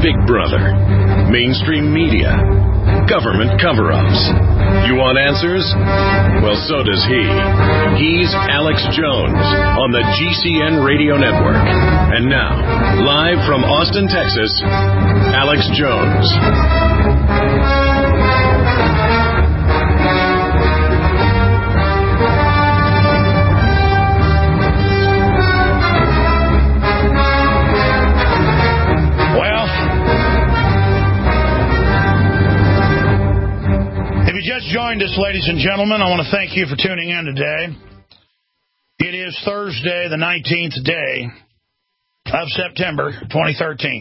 Big Brother, mainstream media, government cover-ups. You want answers? Well, so does he. He's Alex Jones on the GCN Radio Network. And now, live from Austin, Texas, Alex Jones. Just joined us, ladies and gentlemen. I want to thank you for tuning in today. It is Thursday, the 19th day of September 2013.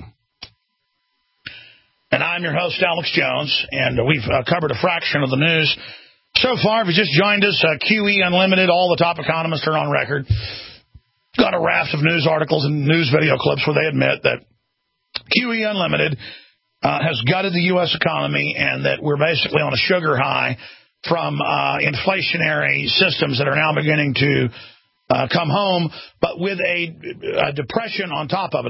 And I'm your host, Alex Jones, and we've covered a fraction of the news so far. If you just joined us, QE Unlimited, all the top economists are on record. Got a raft of news articles and news video clips where they admit that QE Unlimited has gutted the U.S. economy and that we're basically on a sugar high from inflationary systems that are now beginning to come home, but with a depression on top of it,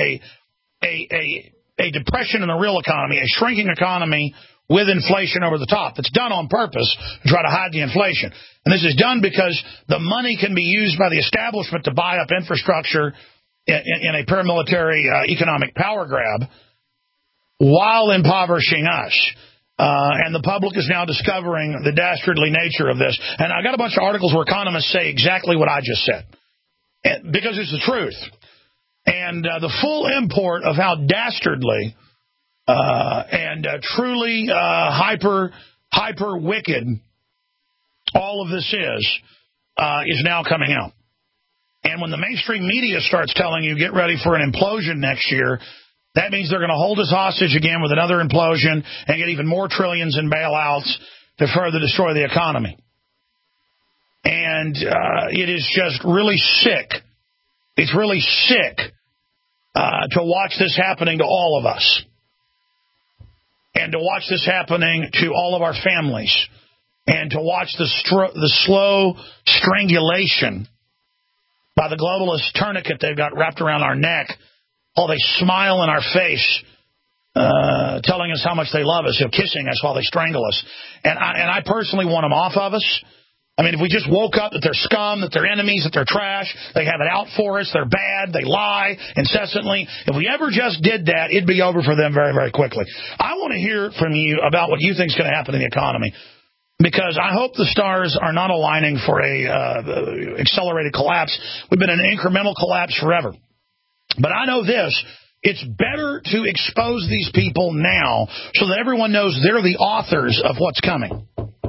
a depression in the real economy, a shrinking economy with inflation over the top. It's done on purpose to try to hide the inflation. And this is done because the money can be used by the establishment to buy up infrastructure in a paramilitary economic power grab, while impoverishing us. And the public is now discovering the dastardly nature of this. And I got a bunch of articles where economists say exactly what I just said, because it's the truth. And the full import of how dastardly and truly hyper wicked all of this is now coming out. And when the mainstream media starts telling you, get ready for an implosion next year, that means they're going to hold us hostage again with another implosion and get even more trillions in bailouts to further destroy the economy. And it is just really sick. It's really sick to watch this happening to all of us. And to watch this happening to all of our families. And to watch the slow strangulation by the globalist tourniquet they've got wrapped around our neck. Oh, they smile in our face, telling us how much they love us, kissing us while they strangle us. And I personally want them off of us. I mean, if we just woke up that they're scum, that they're enemies, that they're trash, they have it out for us, they're bad, they lie incessantly. If we ever just did that, it'd be over for them very, very quickly. I want to hear from you about what you think is going to happen in the economy, because I hope the stars are not aligning for a accelerated collapse. We've been in an incremental collapse forever. But I know this, it's better to expose these people now so that everyone knows they're the authors of what's coming.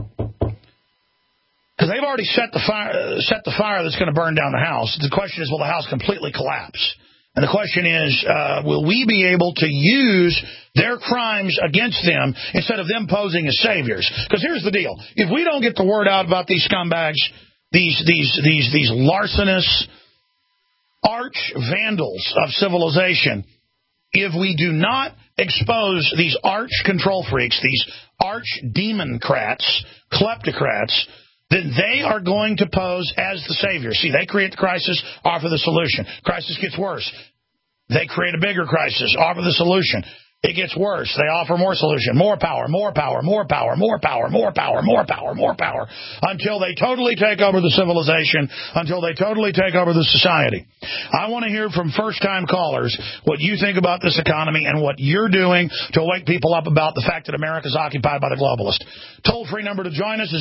Because they've already set the fire that's going to burn down the house. The question is, will the house completely collapse? And the question is, will we be able to use their crimes against them instead of them posing as saviors? Because here's the deal. If we don't get the word out about these scumbags, these larcenous arch vandals of civilization, if we do not expose these arch control freaks, these arch democrats, kleptocrats, then they are going to pose as the saviors. See, they create the crisis, offer the solution. Crisis gets worse. They create a bigger crisis, offer the solution. It gets worse. They offer more solution, more power, more power, more power, more power, more power, more power, more power, until they totally take over the civilization, until they totally take over the society. I want to hear from first-time callers what you think about this economy and what you're doing to wake people up about the fact that America is occupied by the globalists. Toll-free number to join us is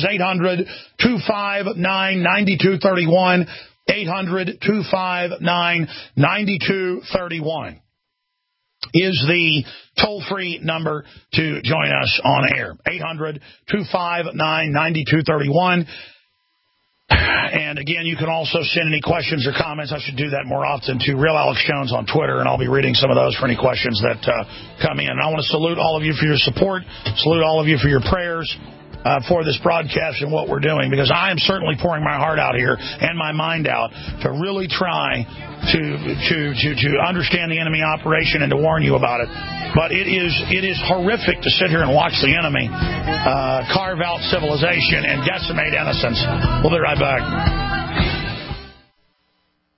800-259-9231, 800-259-9231. Is the toll-free number to join us on air. 800-259-9231. And again, you can also send any questions or comments. I should do that more often to Real Alex Jones on Twitter, and I'll be reading some of those for any questions that come in. And I want to salute all of you for your support, salute all of you for your prayers for this broadcast and what we're doing, because I am certainly pouring my heart out here and my mind out to really try to understand the enemy operation and to warn you about it. But it is horrific to sit here and watch the enemy carve out civilization and decimate innocence. We'll be right back.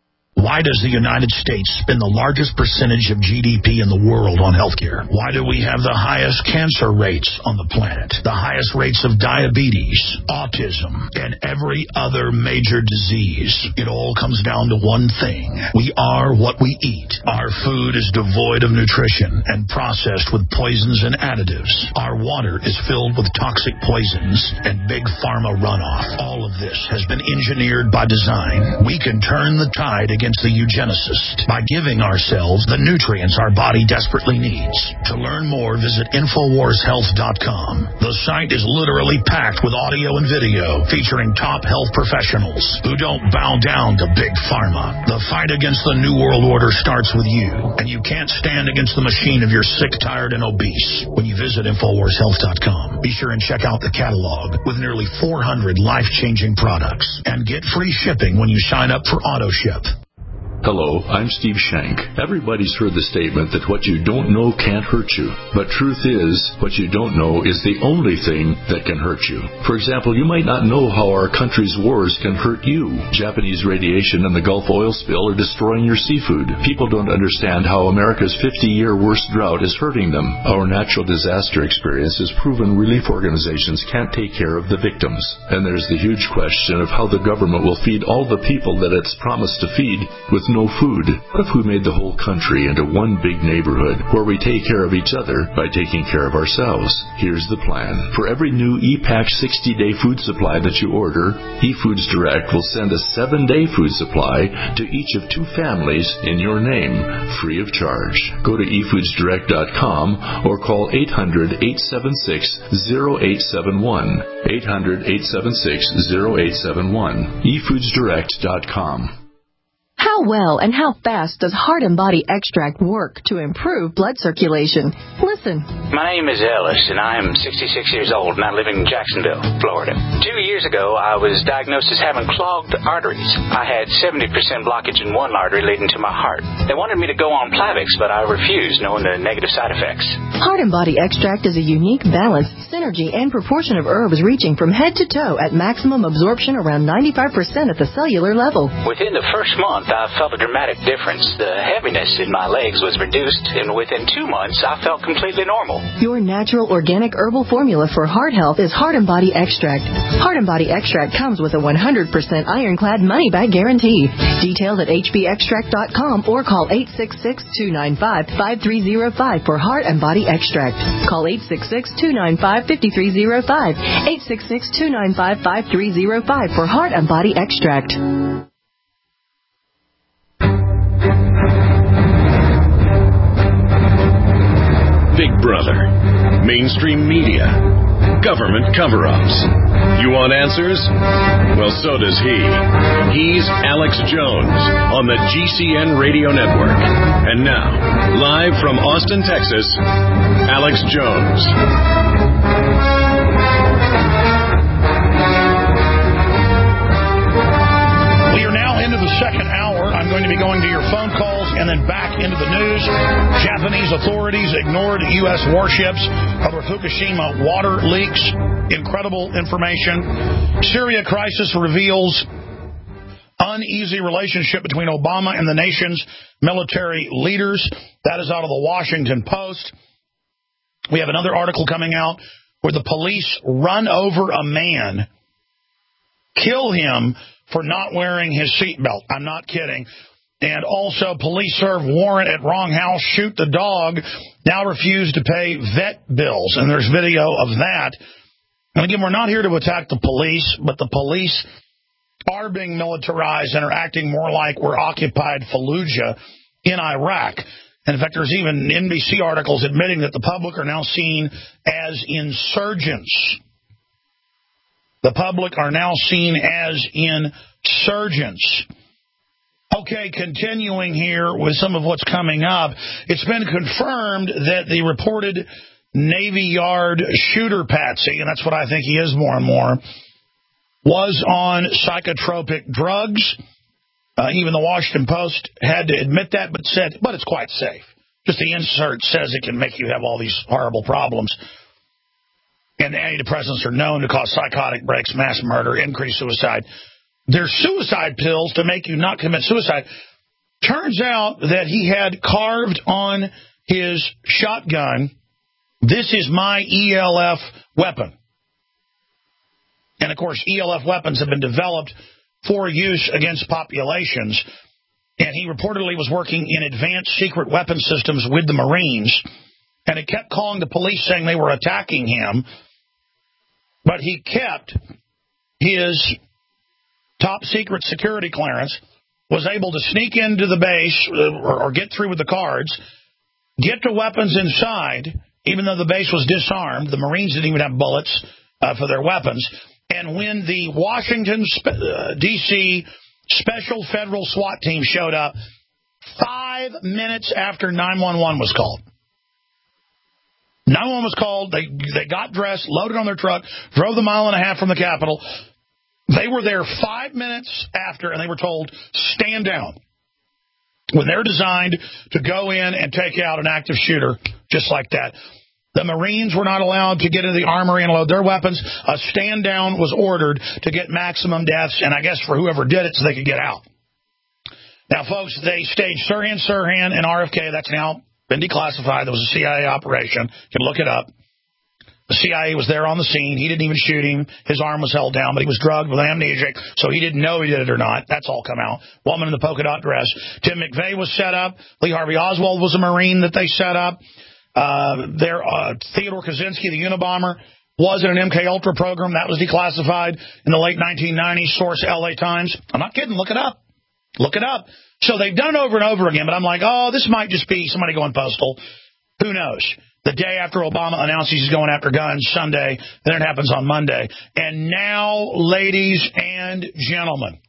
Why does the United States spend the largest percentage of GDP in the world on healthcare? Why do we have the highest cancer rates on the planet, the highest rates of diabetes, autism, and every other major disease? It all comes down to one thing. We are what we eat. Our food is devoid of nutrition and processed with poisons and additives. Our water is filled with toxic poisons and big pharma runoff. All of this has been engineered by design. We can turn the tide against the eugenicist by giving ourselves the nutrients our body desperately needs. To learn more, visit InfoWarsHealth.com. The site is literally packed with audio and video featuring top health professionals who don't bow down to big pharma. The fight against the New World Order starts with you, and you can't stand against the machine if you're sick, tired, and obese. When you visit InfoWarsHealth.com, be sure and check out the catalog with nearly 400 life-changing products and get free shipping when you sign up for AutoShip. Hello, I'm Steve Shank. Everybody's heard the statement that what you don't know can't hurt you. But truth is, what you don't know is the only thing that can hurt you. For example, you might not know how our country's wars can hurt you. Japanese radiation and the Gulf oil spill are destroying your seafood. People don't understand how America's 50-year worst drought is hurting them. Our natural disaster experience has proven relief organizations can't take care of the victims. And there's the huge question of how the government will feed all the people that it's promised to feed with no food. What if we made the whole country into one big neighborhood where we take care of each other by taking care of ourselves? Here's the plan. For every new ePack 60-day food supply that you order, eFoods Direct will send a 7-day food supply to each of 2 families in your name, free of charge. Go to eFoodsDirect.com or call 800-876-0871. 800-876-0871. eFoodsDirect.com. How well and how fast does Heart and Body Extract work to improve blood circulation? Listen. My name is Ellis, and I am 66 years old, and I live in Jacksonville, Florida. 2 years ago, I was diagnosed as having clogged arteries. I had 70% blockage in one artery leading to my heart. They wanted me to go on Plavix, but I refused, knowing the negative side effects. Heart and Body Extract is a unique balance, synergy, and proportion of herbs reaching from head to toe at maximum absorption around 95% at the cellular level. Within the first month, I felt a dramatic difference. The heaviness in my legs was reduced, and within 2 months, I felt completely normal. Your natural organic herbal formula for heart health is Heart and Body Extract. Heart and Body Extract comes with a 100% ironclad money-back guarantee. Details at hbextract.com or call 866-295-5305 for Heart and Body Extract. Call 866-295-5305. 866-295-5305 for Heart and Body Extract. Big Brother, mainstream media, government cover-ups. You want answers? Well, so does he. He's Alex Jones on the GCN Radio Network. And now, live from Austin, Texas, Alex Jones. We are now into the second hour. I'm going to be going to your phone calls and then back into the news. Japanese authorities ignored U.S. warships over Fukushima water leaks. Incredible information. Syria crisis reveals uneasy relationship between Obama and the nation's military leaders. That is out of the Washington Post. We have another article coming out where the police run over a man, kill him for not wearing his seatbelt. I'm not kidding. And also, police serve warrant at wrong house, shoot the dog, now refuse to pay vet bills. And there's video of that. And again, we're not here to attack the police, but the police are being militarized and are acting more like we're occupied Fallujah in Iraq. And in fact, there's even NBC articles admitting that the public are now seen as insurgents. The public are now seen as insurgents. Okay, continuing here with some of what's coming up. It's been confirmed that the reported Navy Yard shooter Patsy, and that's what I think he is more and more, was on psychotropic drugs. Even the Washington Post had to admit that, but said, but it's quite safe. Just the insert says it can make you have all these horrible problems. And the antidepressants are known to cause psychotic breaks, mass murder, increased suicide. They're suicide pills to make you not commit suicide. Turns out that he had carved on his shotgun, "This is my ELF weapon." And, of course, ELF weapons have been developed for use against populations. And he reportedly was working in advanced secret weapon systems with the Marines. And he kept calling the police saying they were attacking him. But he kept his top secret security clearance, was able to sneak into the base or get through with the cards, get the weapons inside, even though the base was disarmed. The Marines didn't even have bullets for their weapons. And when the Washington, D.C. Special Federal SWAT team showed up 5 minutes after 911 was called. 911 was called. They got dressed, loaded on their truck, drove the 1.5 miles from the Capitol. They were there 5 minutes after, and they were told, stand down. When they're designed to go in and take out an active shooter just like that. The Marines were not allowed to get into the armory and load their weapons. A stand down was ordered to get maximum deaths, and I guess for whoever did it so they could get out. Now, folks, they staged Sirhan and RFK. That's now been declassified. There was a CIA operation. You can look it up. The CIA was there on the scene. He didn't even shoot him. His arm was held down, but he was drugged with amnesic, so he didn't know he did it or not. That's all come out. Woman in the polka dot dress. Tim McVeigh was set up. Lee Harvey Oswald was a Marine that they set up. Theodore Kaczynski, the Unabomber, was in an MKUltra program. That was declassified in the late 1990s. Source, LA Times. I'm not kidding. Look it up. Look it up. So they've done it over and over again, but I'm like, oh, this might just be somebody going postal. Who knows? The day after Obama announces he's going after guns, Sunday, then it happens on Monday. And now, ladies and gentlemen,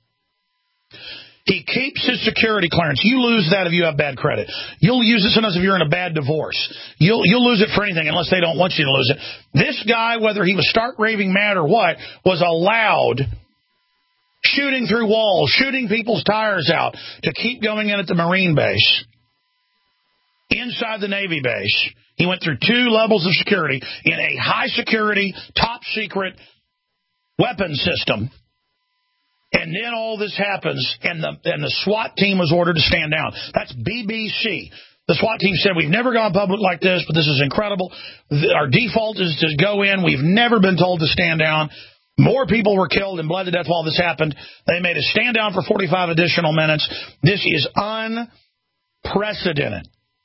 he keeps his security clearance. You lose that if you have bad credit. You'll use this if you're in a bad divorce. You'll lose it for anything unless they don't want you to lose it. This guy, whether he was stark raving mad or what, was allowed shooting through walls, shooting people's tires out to keep going in at the Marine base, inside the Navy base. He went through 2 levels of security in a high-security, top-secret weapon system. And then all this happens, and the SWAT team was ordered to stand down. That's BBC. The SWAT team said, we've never gone public like this, but this is incredible. Our default is to go in. We've never been told to stand down. More people were killed and bled to death while this happened. They made us stand down for 45 additional minutes. This is unprecedented.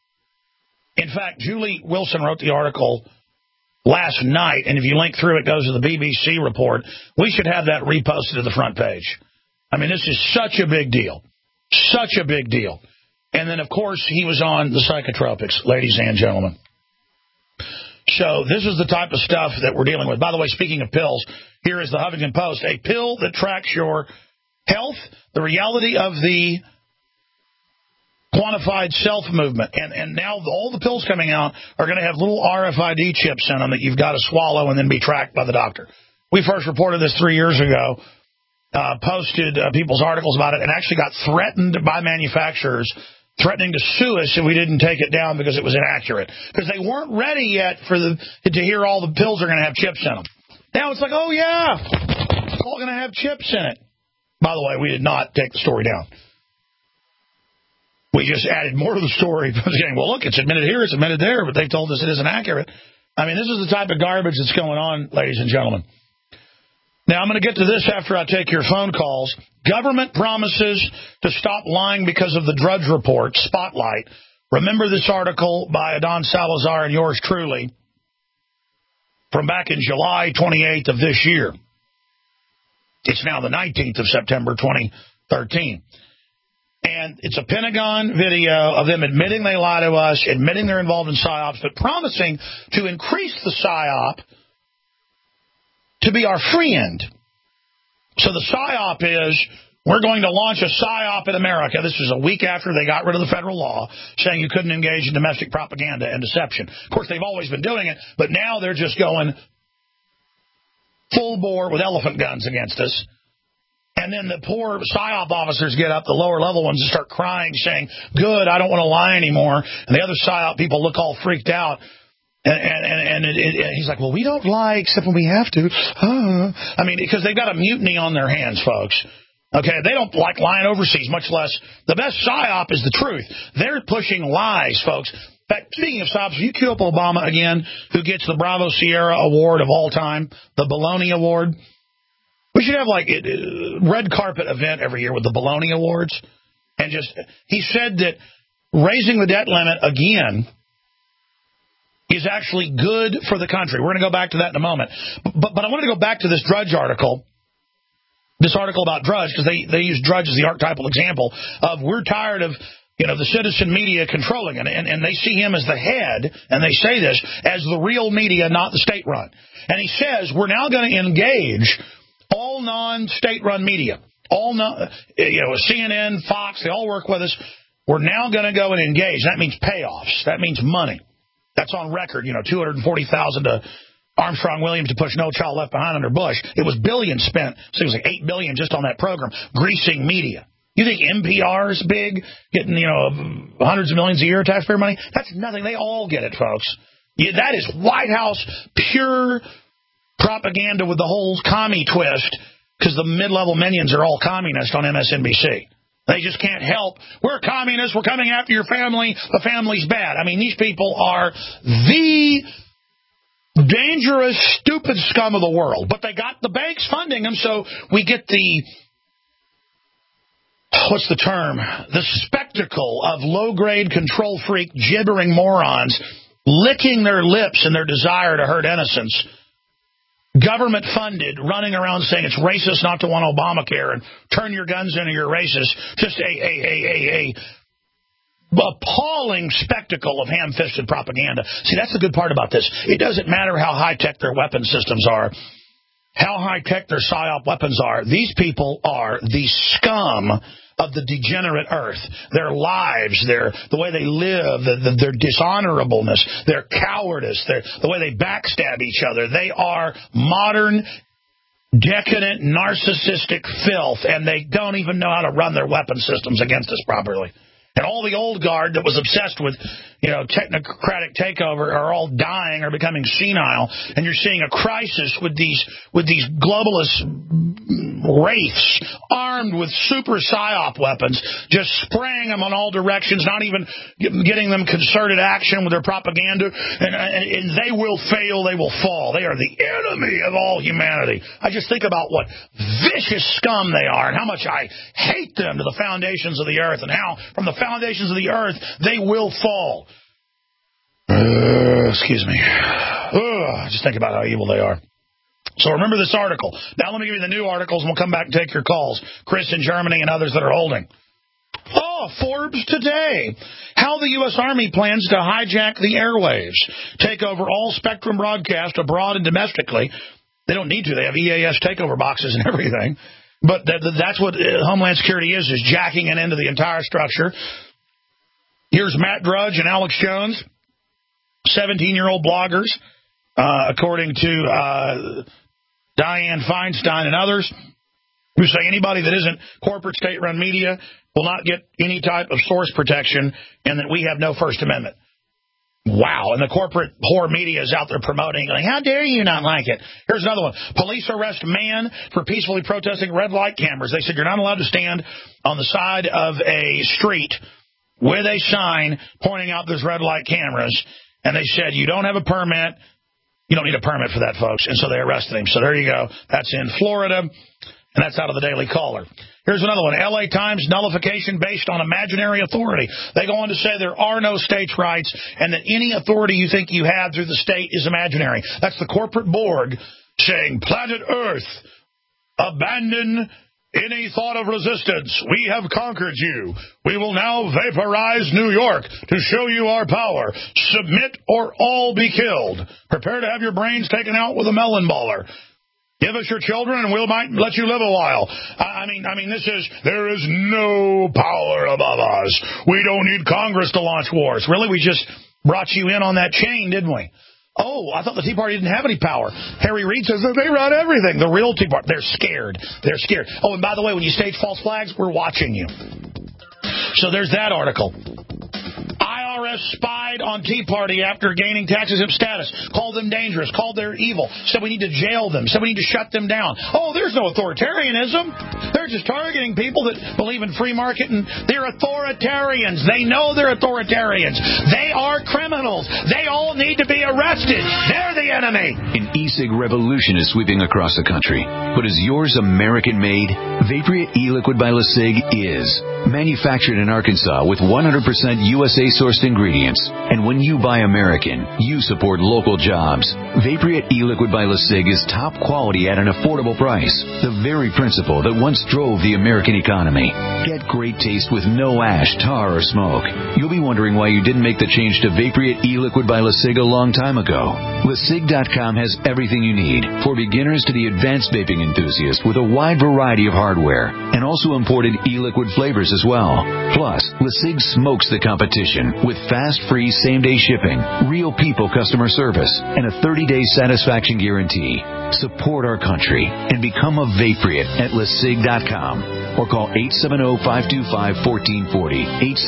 In fact, Julie Wilson wrote the article last night, and if you link through, it goes to the BBC report. We should have that reposted to the front page. I mean, this is such a big deal. Such a big deal. And then, of course, he was on the psychotropics, ladies and gentlemen. So this is the type of stuff that we're dealing with. By the way, speaking of pills, here is the Huffington Post, a pill that tracks your health, the reality of the quantified self movement. And now all the pills coming out are going to have little RFID chips in them that you've got to swallow and then be tracked by the doctor. We first reported this 3 years ago, posted people's articles about it, and actually got threatened by manufacturers, threatening to sue us if we didn't take it down because it was inaccurate. Because they weren't ready yet to hear all the pills are going to have chips in them. Now it's like, oh, yeah, it's all going to have chips in it. By the way, we did not take the story down. We just added more to the story. Saying, well, look, it's admitted here, it's admitted there, but they told us it isn't accurate. I mean, this is the type of garbage that's going on, ladies and gentlemen. Now, I'm going to get to this after I take your phone calls. Government promises to stop lying because of the Drudge Report, Spotlight. Remember this article by Adon Salazar and yours truly from back in July 28th of this year. It's now the 19th of September 2013. And it's a Pentagon video of them admitting they lie to us, admitting they're involved in PSYOPs, but promising to increase the PSYOP to be our friend. So the PSYOP is, we're going to launch a PSYOP in America. This is a week after they got rid of the federal law, saying you couldn't engage in domestic propaganda and deception. Of course, they've always been doing it, but now they're just going full bore with elephant guns against us. And then the poor PSYOP officers get up, the lower level ones, and start crying, saying, good, I don't want to lie anymore. And the other PSYOP people look all freaked out. And he's like, well, we don't lie except when we have to. I mean, because they've got a mutiny on their hands, folks. Okay, they don't like lying overseas, much less the best PSYOP is the truth. They're pushing lies, folks. In fact, speaking of PSYOPs, you cue up Obama again, who gets the Bravo Sierra Award of all time, the Baloney Award. We should have like a red carpet event every year with the Baloney Awards. And he said that raising the debt limit again is actually good for the country. We're going to go back to that in a moment. But I want to go back to this Drudge article. This article about Drudge, because they use Drudge as the archetypal example of we're tired of the citizen media controlling it, and they see him as the head, and they say this as the real media, not the state-run. And he says we're now going to engage all non-state-run media, all CNN, Fox, they all work with us. We're now going to go and engage. That means payoffs. That means money. That's on record. $240,000 to Armstrong Williams to push No Child Left Behind under Bush. It was billions spent. So it was like $8 billion just on that program, greasing media. You think NPR is big, getting hundreds of millions a year of taxpayer money? That's nothing. They all get it, folks. That is White House pure propaganda with the whole commie twist, because the mid-level minions are all communist on MSNBC. They just can't help. We're communists. We're coming after your family. The family's bad. I mean, these people are the dangerous, stupid scum of the world. But they got the banks funding them, so we get what's the term? The spectacle of low-grade, control-freak, gibbering morons licking their lips in their desire to hurt innocents. Government-funded, running around saying it's racist not to want Obamacare and turn your guns in and you're racist. Just a appalling spectacle of ham-fisted propaganda. See, that's the good part about this. It doesn't matter how high-tech their weapon systems are, how high-tech their PSYOP weapons are. These people are the scum of the degenerate earth. Their lives, the way they live, their dishonorableness, their cowardice, the way they backstab each other. They are modern, decadent, narcissistic filth, and they don't even know how to run their weapon systems against us properly. And all the old guard that was obsessed with, technocratic takeover are all dying or becoming senile. And you're seeing a crisis with these globalist wraiths armed with super PSYOP weapons, just spraying them on all directions, not even getting them concerted action with their propaganda. And they will fail. They will fall. They are the enemy of all humanity. I just think about what vicious scum they are and how much I hate them to the foundations of the earth, and how from the foundations of the earth they will fall. Excuse me. Just think about how evil they are. So remember this article. Now let me give you the new articles, and we'll come back and take your calls. Chris in Germany and others that are holding. Forbes today. How the U.S. Army plans to hijack the airwaves, take over all Spectrum broadcast abroad and domestically. They don't need to. They have EAS takeover boxes and everything. But that's what Homeland Security is jacking it into the entire structure. Here's Matt Drudge and Alex Jones, 17-year-old bloggers, according to Dianne Feinstein and others, who say anybody that isn't corporate state-run media will not get any type of source protection, and that we have no First Amendment. Wow. And the corporate whore media is out there promoting, like, how dare you not like it? Here's another one. Police arrest man for peacefully protesting red light cameras. They said you're not allowed to stand on the side of a street with a sign pointing out there's red light cameras. And they said you don't have a permit. You don't need a permit for that, folks. And so they arrested him. So there you go. That's in Florida, and that's out of the Daily Caller. Here's another one. L.A. Times nullification based on imaginary authority. They go on to say there are no states' rights, and that any authority you think you have through the state is imaginary. That's the corporate Borg saying, planet Earth, abandon any thought of resistance. We have conquered you. We will now vaporize New York to show you our power. Submit or all be killed. Prepare to have your brains taken out with a melon baller. Give us your children and we might let you live a while. I mean, there is no power above us. We don't need Congress to launch wars. Really, we just brought you in on that chain, didn't we? Oh, I thought the Tea Party didn't have any power. Harry Reid says that they run everything. The real Tea Party, they're scared. They're scared. Oh, and by the way, when you stage false flags, we're watching you. So there's that article. IRS IRS spied on Tea Party after gaining tax-exempt status, called them dangerous, called them evil, said we need to jail them, said we need to shut them down. Oh, there's no authoritarianism. They're just targeting people that believe in free market, and they're authoritarians. They know they're authoritarians. They are criminals. They all need to be arrested. They're the enemy. An e-cig revolution is sweeping across the country. But is yours American-made? Vaporia e-liquid by LeSig is. Manufactured in Arkansas with 100% USA-sourced ingredients. And when you buy American, you support local jobs. Vaporia e-liquid by LeSig is top quality at an affordable price. The very principle that once drove the American economy. Get great taste with no ash, tar, or smoke. You'll be wondering why you didn't make the change to Vaporia e-liquid by LeSig a long time ago. LeSig.com has everything you need, for beginners to the advanced vaping enthusiast, with a wide variety of hardware, and also imported e-liquid flavors as well. Plus, LeSig smokes the competition with fast, free, same-day shipping, real people customer service, and a 30-day satisfaction guarantee. Support our country and become a Vaporeate at LeSig.com or call 870-525-1440.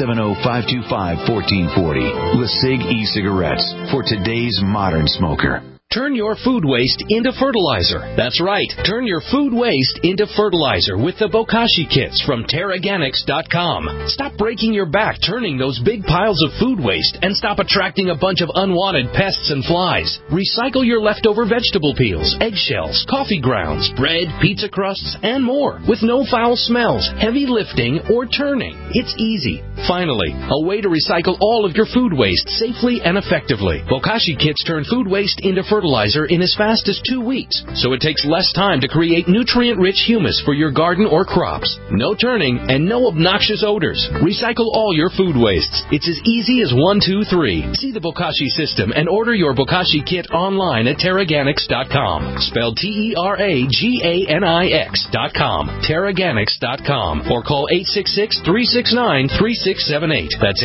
870-525-1440. LeSig e-cigarettes for today's modern smoker. Turn your food waste into fertilizer. That's right. Turn your food waste into fertilizer with the Bokashi kits from Teraganics.com. Stop breaking your back turning those big piles of food waste and stop attracting a bunch of unwanted pests and flies. Recycle your leftover vegetable peels, eggshells, coffee grounds, bread, pizza crusts, and more with no foul smells, heavy lifting, or turning. It's easy. Finally, a way to recycle all of your food waste safely and effectively. Bokashi kits turn food waste into fertilizer in as fast as 2 weeks, so it takes less time to create nutrient-rich humus for your garden or crops. No turning and no obnoxious odors. Recycle all your food wastes. It's as easy as 1, 2, 3. See the Bokashi system and order your Bokashi kit online at Teraganics.com. Spelled Teraganix.com. Teraganics.com. Or call 866-369-3678. That's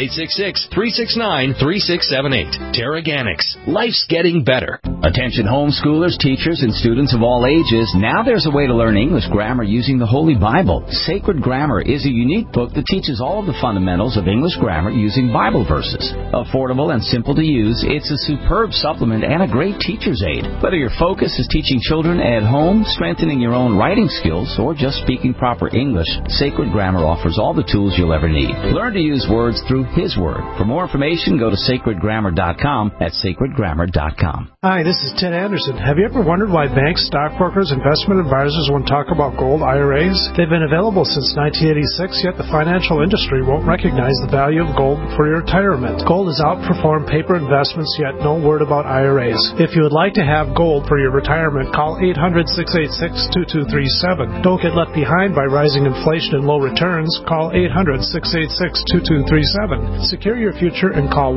866-369-3678. Teraganics. Life's getting better. Attention homeschoolers, teachers, and students of all ages, now there's a way to learn English grammar using the Holy Bible. Sacred Grammar is a unique book that teaches all of the fundamentals of English grammar using Bible verses. Affordable and simple to use, it's a superb supplement and a great teacher's aid. Whether your focus is teaching children at home, strengthening your own writing skills, or just speaking proper English, Sacred Grammar offers all the tools you'll ever need. Learn to use words through His Word. For more information, go to sacredgrammar.com at sacredgrammar.com. Hi, this is Ted Anderson. Have you ever wondered why banks, stockbrokers, investment advisors won't talk about gold IRAs? They've been available since 1986, yet the financial industry won't recognize the value of gold for your retirement. Gold has outperformed paper investments, yet no word about IRAs. If you would like to have gold for your retirement, call 800-686-2237. Don't get left behind by rising inflation and low returns. Call 800-686-2237. Secure your future and call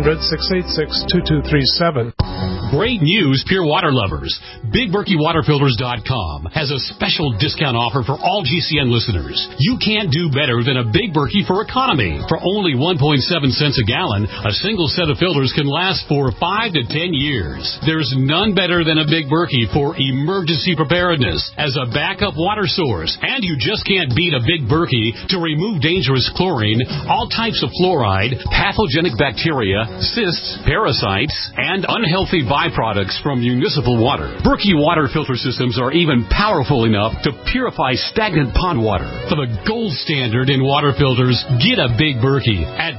1-800-686-2237. Great news, pure water lovers. BigBerkeyWaterFilters.com has a special discount offer for all GCN listeners. You can't do better than a Big Berkey for economy. For only 1.7 cents a gallon, a single set of filters can last for 5 to 10 years. There's none better than a Big Berkey for emergency preparedness as a backup water source. And you just can't beat a Big Berkey to remove dangerous chlorine, all types of fluoride, pathogenic bacteria, cysts, parasites, and unhealthy byproducts from municipal water. Berkey water filter systems are even powerful enough to purify stagnant pond water. For the gold standard in water filters, get a Big Berkey at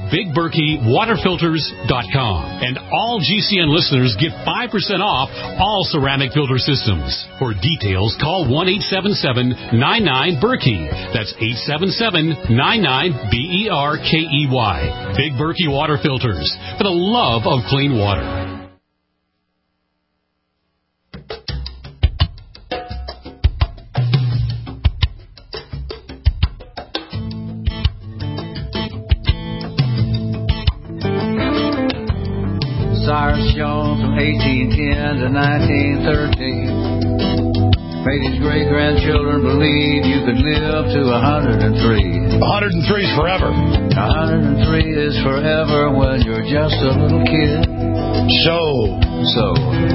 BigBerkeyWaterFilters.com. And all GCN listeners get 5% off all ceramic filter systems. For details, call 1-877-99-BERKEY. That's 877-99-BERKEY. Big Berkey Water Filters, for the love of clean water. Cyrus Jones from 1810 to 1913 made his great-grandchildren believe you could live to 103. 103 is forever. 103 is forever when you're just a little kid. So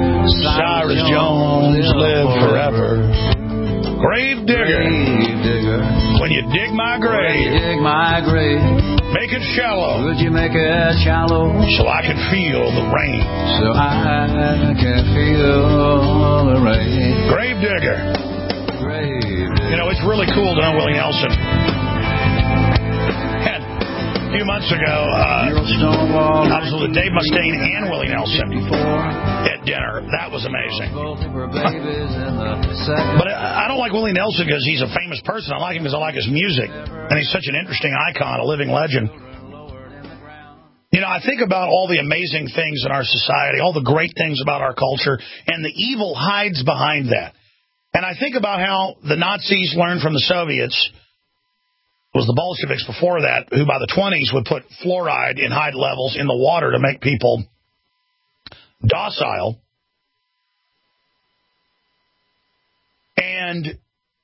Cyrus Jones lived forever. Grave digger. When you dig my When you grave, dig my grave, make it shallow, would you make it shallow so I can feel the rain? so I can feel the rain? Grave digger. Grave digger. You know, it's really cool to know Willie Nelson. And a few months ago, I was with Dave Mustaine and Willie Nelson at dinner. That was amazing. But I don't like Willie Nelson because he's a famous person. I like him because I like his music. And he's such an interesting icon, a living legend. You know, I think about all the amazing things in our society, all the great things about our culture, and the evil hides behind that. And I think about how the Nazis learned from the Soviets. It was the Bolsheviks before that who by the 20s would put fluoride in high levels in the water to make people docile. And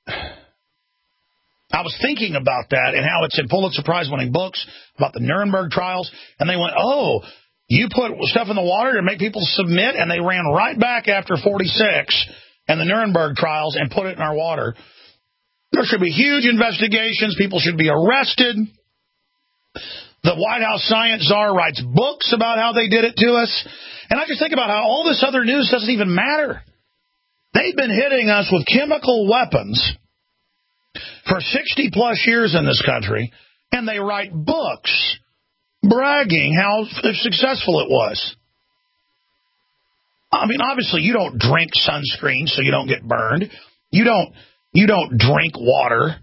I was thinking about that and how it's in Pulitzer Prize-winning books about the Nuremberg trials. And they went, oh, you put stuff in the water to make people submit? And they ran right back after 46 and the Nuremberg trials and put it in our water. There should be huge investigations. People should be arrested. The White House science czar writes books about how they did it to us. And I just think about how all this other news doesn't even matter. They've been hitting us with chemical weapons for 60-plus years in this country, and they write books bragging how successful it was. I mean, obviously, you don't drink sunscreen so you don't get burned. You don't drink water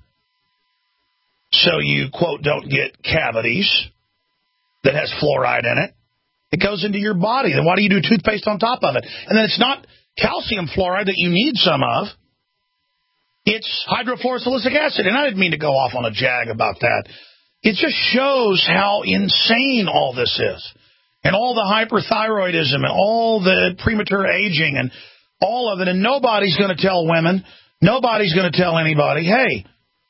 so you, quote, don't get cavities that has fluoride in it. It goes into your body. Then why do you do toothpaste on top of it? And then it's not calcium fluoride that you need some of. It's hydrofluorosilicic acid. And I didn't mean to go off on a jag about that. It just shows how insane all this is. And all the hyperthyroidism and all the premature aging and all of it. And nobody's going to tell women, nobody's going to tell anybody, hey,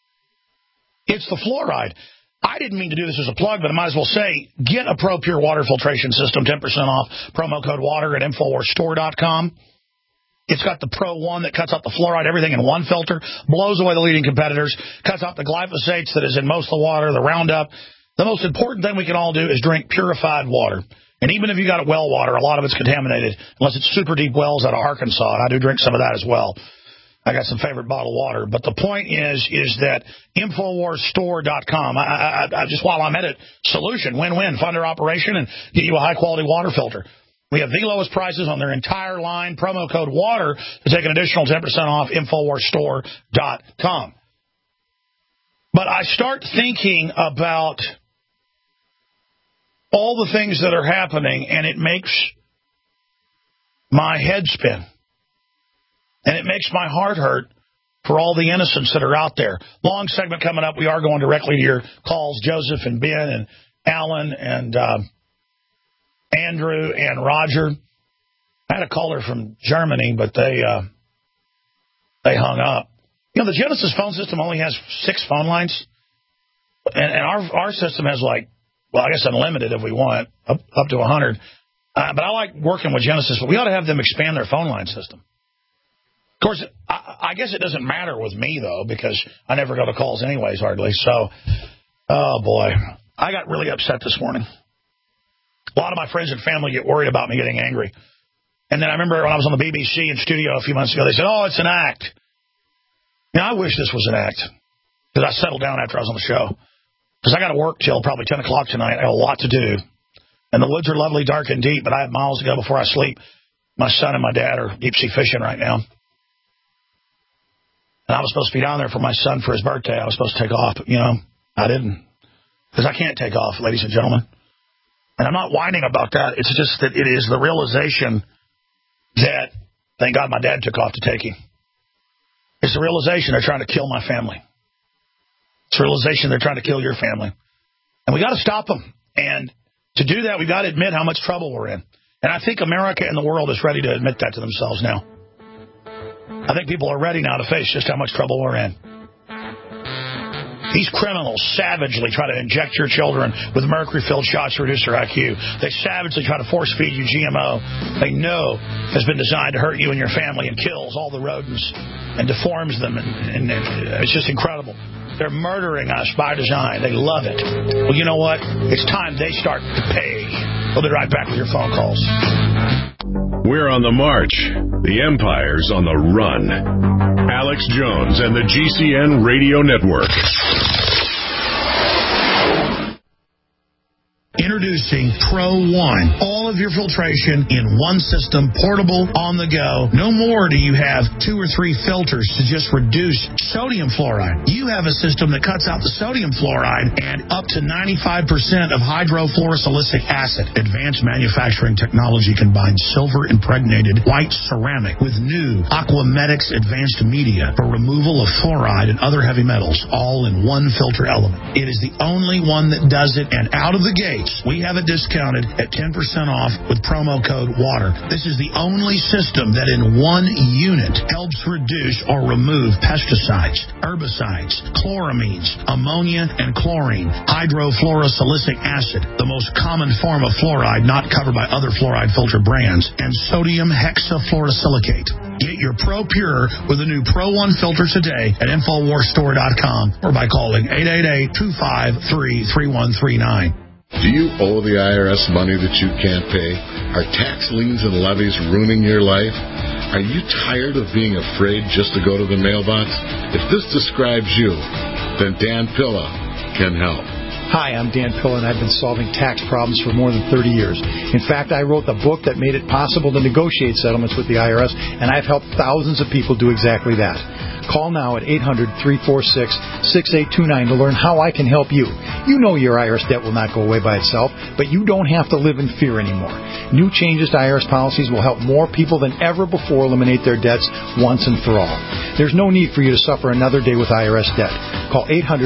it's the fluoride. I didn't mean to do this as a plug, but I might as well say, get a ProPure water filtration system, 10% off, promo code WATER at InfoWarsStore.com. It's got the Pro 1 that cuts out the fluoride, everything in one filter, blows away the leading competitors, cuts out the glyphosates that is in most of the water, the Roundup. The most important thing we can all do is drink purified water. And even if you got well water, a lot of it's contaminated, unless it's super deep wells out of Arkansas, and I do drink some of that as well. I got some favorite bottled water. But the point is that InfoWarsStore.com, I just while I'm at it, solution, win-win, fund their operation and get you a high-quality water filter. We have the lowest prices on their entire line. Promo code WATER to take an additional 10% off, InfoWarsStore.com. But I start thinking about all the things that are happening, and it makes my head spin. And it makes my heart hurt for all the innocents that are out there. Long segment coming up. We are going directly to your calls, Joseph and Ben and Alan and Andrew and Roger. I had a caller from Germany, but they hung up. You know, the Genesis phone system only has 6 phone lines, and our system has I guess unlimited if we want, up to 100. But I like working with Genesis, but we ought to have them expand their phone line system. Of course, I guess it doesn't matter with me, though, because I never go to calls anyways, hardly. So, oh, boy. I got really upset this morning. A lot of my friends and family get worried about me getting angry. And then I remember when I was on the BBC in studio a few months ago, they said, oh, it's an act. Now, I wish this was an act, because I settled down after I was on the show. Because I got to work till probably 10 o'clock tonight. I have a lot to do. And the woods are lovely, dark, and deep, but I have miles to go before I sleep. My son and my dad are deep-sea fishing right now. And I was supposed to be down there for my son for his birthday. I was supposed to take off, but, I didn't. Because I can't take off, ladies and gentlemen. And I'm not whining about that. It's just that it is the realization that, thank God my dad took off to take him. It's the realization they're trying to kill my family. It's the realization they're trying to kill your family. And we got to stop them. And to do that, we got to admit how much trouble we're in. And I think America and the world is ready to admit that to themselves now. I think people are ready now to face just how much trouble we're in. These criminals savagely try to inject your children with mercury-filled shots to reduce their IQ. They savagely try to force-feed you GMO they know has been designed to hurt you and your family and kills all the rodents and deforms them. And it's just incredible. They're murdering us by design. They love it. Well, you know what? It's time they start to pay. We'll be right back with your phone calls. We're on the march. The empire's on the run. Alex Jones and the GCN Radio Network. Introducing Pro One. All of your filtration in one system, portable, on the go. No more do you have 2 or 3 filters to just reduce sodium fluoride. You have a system that cuts out the sodium fluoride and up to 95% of hydrofluorosilicic acid. Advanced manufacturing technology combines silver-impregnated white ceramic with new Aquamedics advanced media for removal of fluoride and other heavy metals, all in one filter element. It is the only one that does it, and out of the gate, we have it discounted at 10% off with promo code WATER. This is the only system that in one unit helps reduce or remove pesticides, herbicides, chloramines, ammonia, and chlorine, hydrofluorosilicic acid, the most common form of fluoride not covered by other fluoride filter brands, and sodium hexafluorosilicate. Get your Pro Pure with the new Pro One filter today at InfoWarsStore.com or by calling 888-253-3139. Do you owe the IRS money that you can't pay? Are tax liens and levies ruining your life? Are you tired of being afraid just to go to the mailbox? If this describes you, then Dan Pilla can help. Hi, I'm Dan Pilla, and I've been solving tax problems for more than 30 years. In fact, I wrote the book that made it possible to negotiate settlements with the IRS, and I've helped thousands of people do exactly that. Call now at 800-346-6829 to learn how I can help you. You know your IRS debt will not go away by itself, but you don't have to live in fear anymore. New changes to IRS policies will help more people than ever before eliminate their debts once and for all. There's no need for you to suffer another day with IRS debt. Call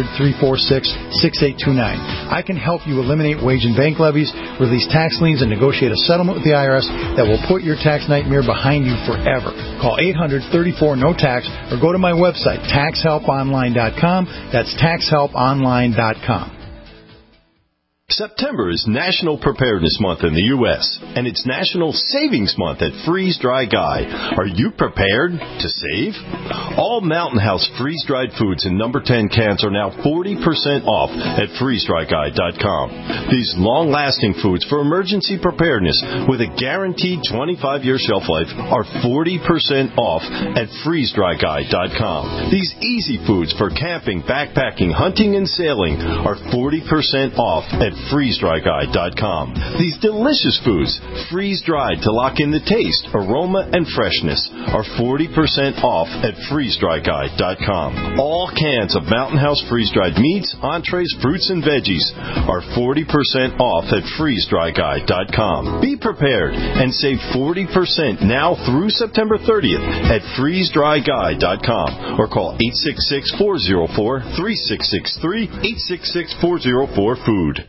800-346-6829. I can help you eliminate wage and bank levies, release tax liens, and negotiate a settlement with the IRS that will put your tax nightmare behind you forever. Call 800-34-NO-TAX or go to my website, TaxHelpOnline.com. That's TaxHelpOnline.com. September is National Preparedness Month in the U.S., and it's National Savings Month at Freeze Dry Guy. Are you prepared to save? All Mountain House freeze-dried foods in number 10 cans are now 40% off at freezedryguy.com. These long-lasting foods for emergency preparedness with a guaranteed 25-year shelf life are 40% off at freezedryguy.com. These easy foods for camping, backpacking, hunting, and sailing are 40% off at freezedryguy.com. These delicious foods, freeze-dried to lock in the taste, aroma, and freshness, are 40% off at freezedryguy.com. All cans of Mountain House freeze-dried meats, entrees, fruits, and veggies are 40% off at freezedryguy.com. Be prepared and save 40% now through September 30th at freezedryguy.com or call 866-404-3663, 866-404-FOOD.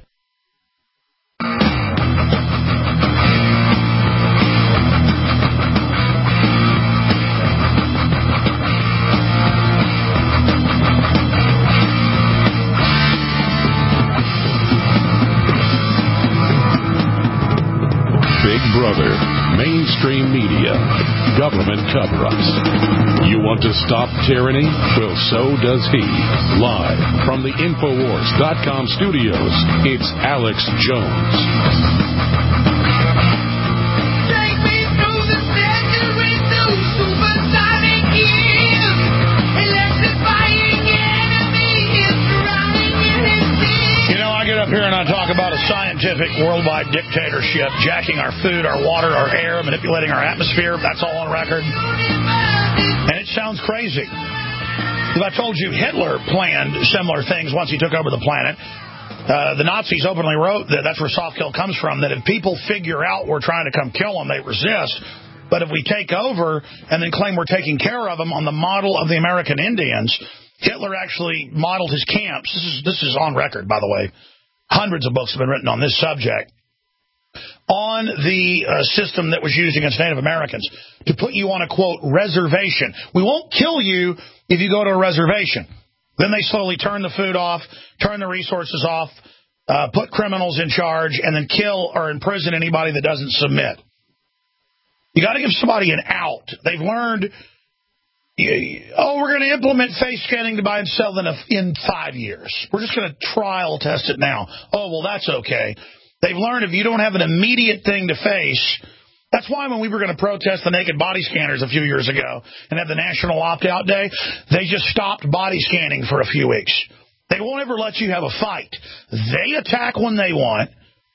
Big Brother, mainstream media, government cover-ups. You want to stop tyranny? Well, so does he. Live from the Infowars.com studios, it's Alex Jones. Take me through the century, through supersonic years. Electrifying enemies drowning in his tears. You know, I get up here and I talk about a scientific worldwide dictatorship, jacking our food, our water, our air, manipulating our atmosphere. That's all on record. And it sounds crazy. If I told you Hitler planned similar things once he took over the planet, the Nazis openly wrote that that's where soft kill comes from, that if people figure out we're trying to come kill them, they resist. But if we take over and then claim we're taking care of them on the model of the American Indians, Hitler actually modeled his camps. This is on record, by the way. Hundreds of books have been written on this subject. On the system that was used against Native Americans to put you on a, quote, reservation. We won't kill you if you go to a reservation. Then they slowly turn the food off, turn the resources off, put criminals in charge, and then kill or imprison anybody that doesn't submit. You got to give somebody an out. They've learned we're going to implement face scanning to buy and sell in 5 years. We're just going to trial test it now. Oh, well, that's okay. They've learned if you don't have an immediate thing to face, that's why when we were going to protest the naked body scanners a few years ago and have the National Opt-Out Day, they just stopped body scanning for a few weeks. They won't ever let you have a fight. They attack when they want,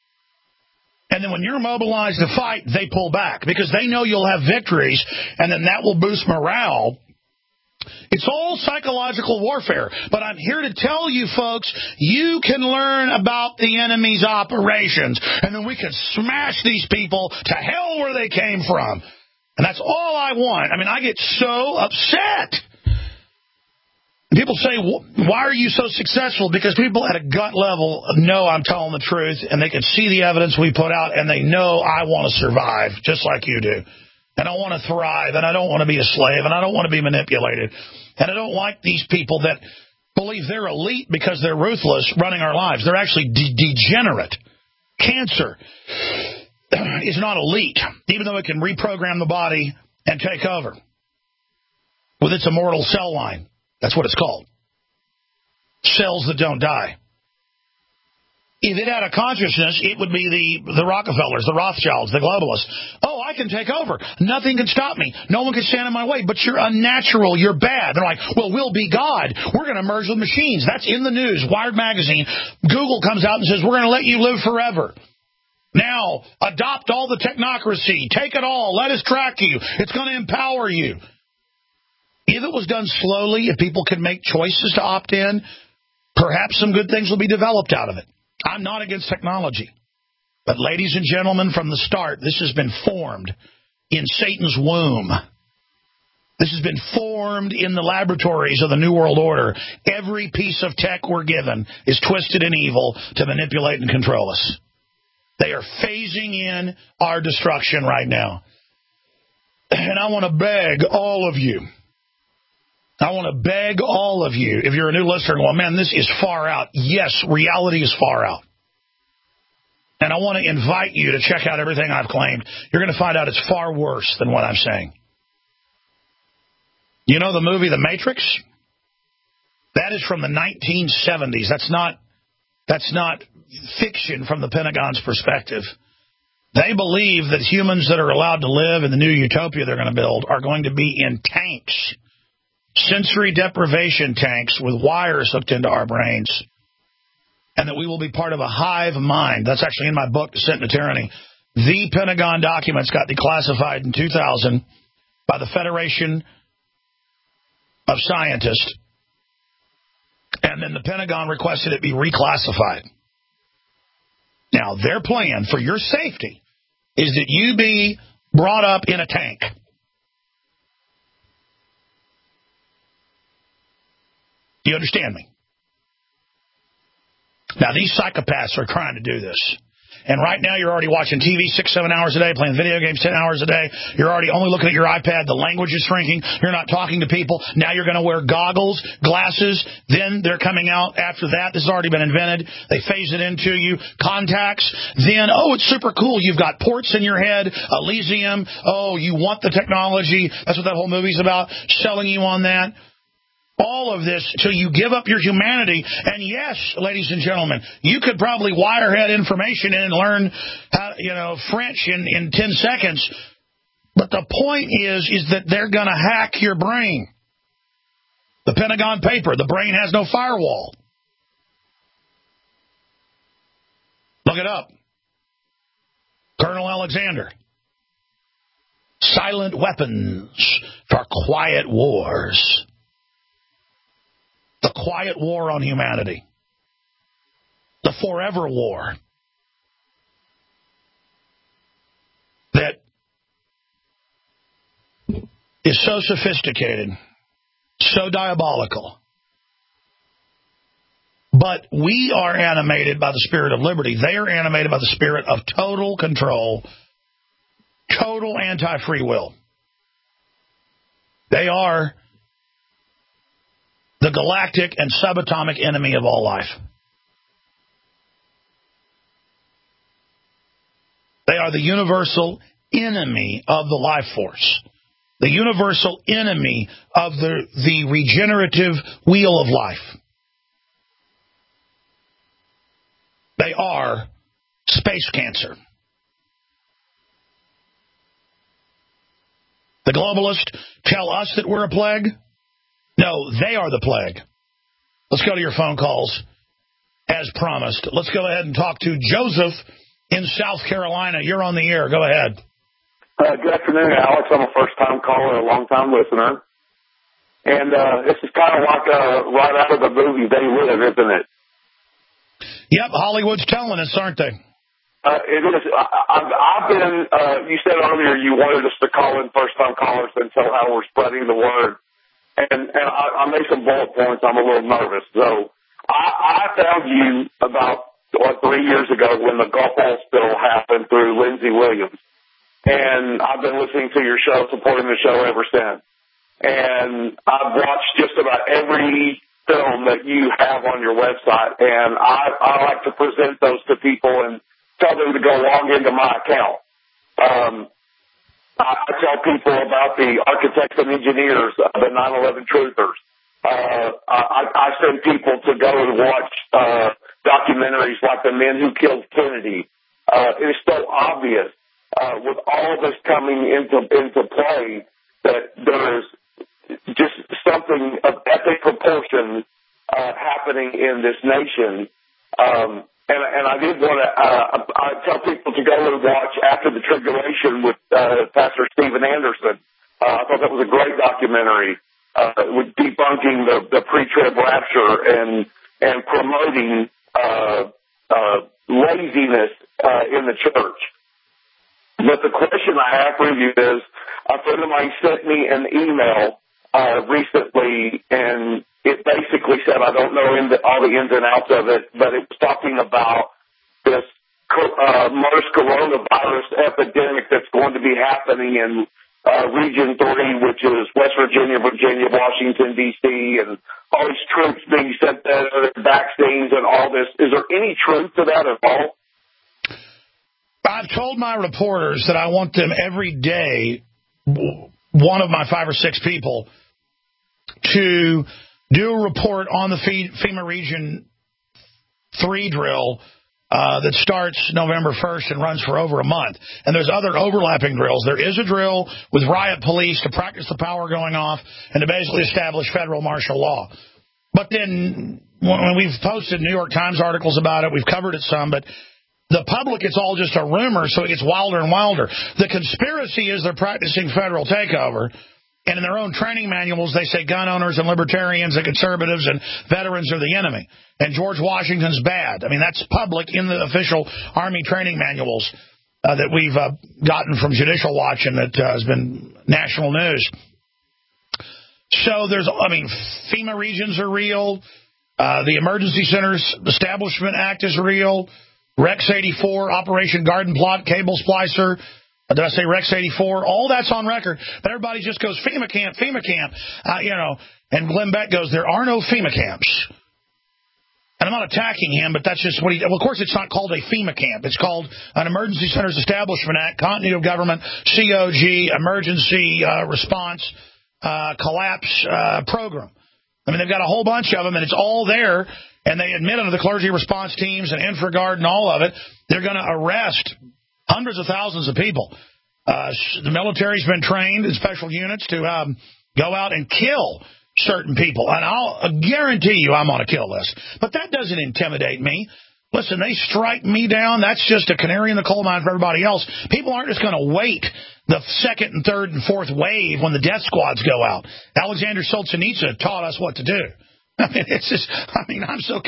and then when you're mobilized to fight, they pull back because they know you'll have victories, and then that will boost morale. It's all psychological warfare, but I'm here to tell you folks, you can learn about the enemy's operations, and then we can smash these people to hell where they came from. And that's all I want. I mean, I get so upset. People say, why are you so successful? Because people at a gut level know I'm telling the truth, and they can see the evidence we put out, and they know I want to survive, just like you do. And I want to thrive, and I don't want to be a slave, and I don't want to be manipulated. And I don't like these people that believe they're elite because they're ruthless running our lives. They're actually degenerate. Cancer is not elite, even though it can reprogram the body and take over with its immortal cell line. That's what it's called. Cells that don't die. If it had a consciousness, it would be the Rockefellers, the Rothschilds, the globalists. Oh, I can take over. Nothing can stop me. No one can stand in my way. But you're unnatural. You're bad. They're like, well, we'll be God. We're going to merge with machines. That's in the news. Wired magazine. Google comes out and says, we're going to let you live forever. Now, adopt all the technocracy. Take it all. Let us track you. It's going to empower you. If it was done slowly, if people could make choices to opt in, perhaps some good things will be developed out of it. I'm not against technology. But ladies and gentlemen, from the start, this has been formed in Satan's womb. This has been formed in the laboratories of the New World Order. Every piece of tech we're given is twisted and evil to manipulate and control us. They are phasing in our destruction right now. And I want to beg all of you. I want to beg all of you, if you're a new listener, going, man, this is far out. Yes, reality is far out. And I want to invite you to check out everything I've claimed. You're going to find out it's far worse than what I'm saying. You know the movie The Matrix? That is from the 1970s. That's not fiction from the Pentagon's perspective. They believe that humans that are allowed to live in the new utopia they're going to build are going to be in tanks. Sensory deprivation tanks with wires hooked into our brains, and that we will be part of a hive mind. That's actually in my book, Descent into Tyranny. The Pentagon documents got declassified in 2000 by the Federation of Scientists, and then the Pentagon requested it be reclassified. Now, their plan for your safety is that you be brought up in a tank. Do you understand me? Now, these psychopaths are trying to do this. And right now, you're already watching TV 6-7 hours a day, playing video games 10 hours a day. You're already only looking at your iPad. The language is shrinking. You're not talking to people. Now you're going to wear goggles, glasses. Then they're coming out after that. This has already been invented. They phase it into you. Contacts. Then, oh, it's super cool. You've got ports in your head, Elysium. Oh, you want the technology. That's what that whole movie's about, selling you on that. All of this till you give up your humanity. And yes, ladies and gentlemen, you could probably wirehead information in and learn how, French in 10 seconds. But the point is that they're going to hack your brain. The Pentagon paper, the brain has no firewall. Look it up. Colonel Alexander. Silent weapons for quiet wars. The quiet war on humanity. The forever war. That is so sophisticated, so diabolical. But we are animated by the spirit of liberty. They are animated by the spirit of total control, total anti-free will. They are the galactic and subatomic enemy of all life. They are the universal enemy of the life force. the universal enemy of the regenerative wheel of life. They are space cancer. The globalists tell us that we're a plague. No, they are the plague. Let's go to your phone calls as promised. Let's go ahead and talk to Joseph in South Carolina. You're on the air. Go ahead. Good afternoon, Alex. I'm a first-time caller, a long-time listener. And this is kind of like right out of the movie They Live, isn't it? Yep, Hollywood's telling us, aren't they? It is. I've been, you said earlier you wanted us to call in first-time callers and tell how we're spreading the word. And I made some bullet points. I'm a little nervous. So I found you about 3 years ago when the Gulf oil spill happened through Lindsey Williams. And I've been listening to your show, supporting the show ever since. And I've watched just about every film that you have on your website, and I like to present those to people and tell them to go log into my account. I tell people about the architects and engineers, the 9/11 truthers. I send people to go and watch documentaries like The Men Who Killed Kennedy. It is so obvious with all of this coming into play that there's just something of epic proportion happening in this nation. And I did want to I tell people to go and watch After the Tribulation with Pastor Steven Anderson. I thought that was a great documentary with debunking the pre-trib rapture and promoting laziness in the church. But the question I have for you is, a friend of mine sent me an email recently, and it basically said, I don't know all the ins and outs of it, but it was talking about this MERS coronavirus epidemic that's going to be happening in Region 3, which is West Virginia, Virginia, Washington, D.C., and all these troops being sent there, vaccines and all this. Is there any truth to that at all? I've told my reporters that I want them every day, one of my 5 or 6 people, to do a report on the FEMA Region 3 drill that starts November 1st and runs for over a month. And there's other overlapping drills. There is a drill with riot police to practice the power going off and to basically establish federal martial law. But then when we've posted New York Times articles about it, we've covered it some, but the public, it's all just a rumor, so it gets wilder and wilder. The conspiracy is they're practicing federal takeover, and in their own training manuals, they say gun owners and libertarians and conservatives and veterans are the enemy, and George Washington's bad. I mean, that's public in the official Army training manuals that we've gotten from Judicial Watch and that has been national news. So FEMA regions are real. The Emergency Centers Establishment Act is real. Rex 84, Operation Garden Plot, Cable Splicer. Did I say Rex 84? All that's on record. But everybody just goes, FEMA camp, FEMA camp. And Glenn Beck goes, there are no FEMA camps. And I'm not attacking him, but that's just what he... Well, of course, it's not called a FEMA camp. It's called an Emergency Centers Establishment Act, Continuity of Government, COG, Emergency Response Collapse Program. I mean, they've got a whole bunch of them, and it's all there. And they admit under the clergy response teams and InfraGard and all of it, they're going to arrest hundreds of thousands of people. The military's been trained in special units to go out and kill certain people. And I'll guarantee you I'm on a kill list. But that doesn't intimidate me. Listen, they strike me down. That's just a canary in the coal mine for everybody else. People aren't just going to wait the second and third and fourth wave when the death squads go out. Alexander Solzhenitsyn taught us what to do. I mean, it's just, I'm so...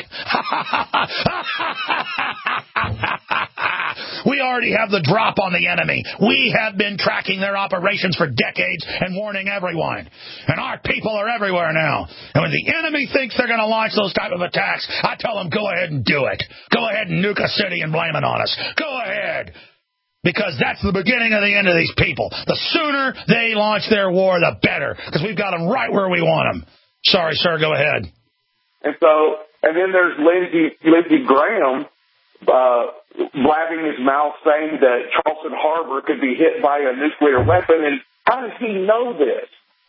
We already have the drop on the enemy. We have been tracking their operations for decades and warning everyone. And our people are everywhere now. And when the enemy thinks they're going to launch those type of attacks, I tell them, go ahead and do it. Go ahead and nuke a city and blame it on us. Go ahead. Because that's the beginning of the end of these people. The sooner they launch their war, the better. Because we've got them right where we want them. Sorry, sir, go ahead. And then there's Lindsey Graham blabbing his mouth saying that Charleston Harbor could be hit by a nuclear weapon. And How does he know this?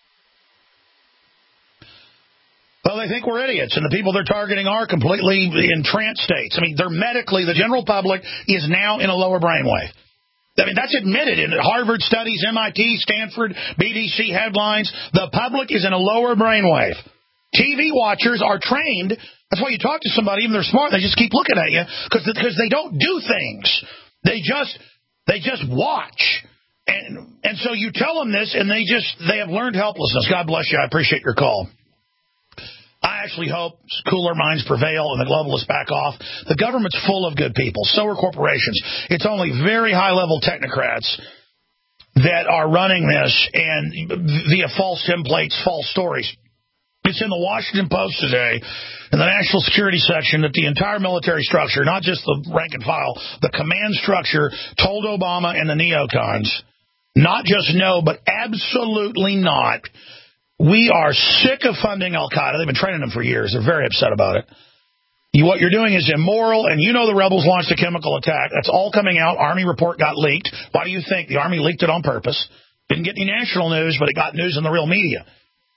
Well, they think we're idiots, and the people they're targeting are completely in trance states. I mean, they're medically, the general public is now in a lower brainwave. I mean, that's admitted in Harvard studies, MIT, Stanford, BBC headlines. The public is in a lower brainwave. TV watchers are trained. That's why you talk to somebody, even they're smart, they just keep looking at you because they don't do things. They just watch. And so you tell them this, and they have learned helplessness. God bless you. I appreciate your call. I actually hope cooler minds prevail and the globalists back off. The government's full of good people. So are corporations. It's only very high-level technocrats that are running this and via false templates, false stories. It's in the Washington Post today, in the national security section, that the entire military structure, not just the rank and file, the command structure told Obama and the neocons, not just no, but absolutely not. We are sick of funding Al-Qaeda. They've been training them for years. They're very upset about it. What you're doing is immoral, and you know the rebels launched a chemical attack. That's all coming out. Army report got leaked. Why do you think? The Army leaked it on purpose. Didn't get any national news, but it got news in the real media.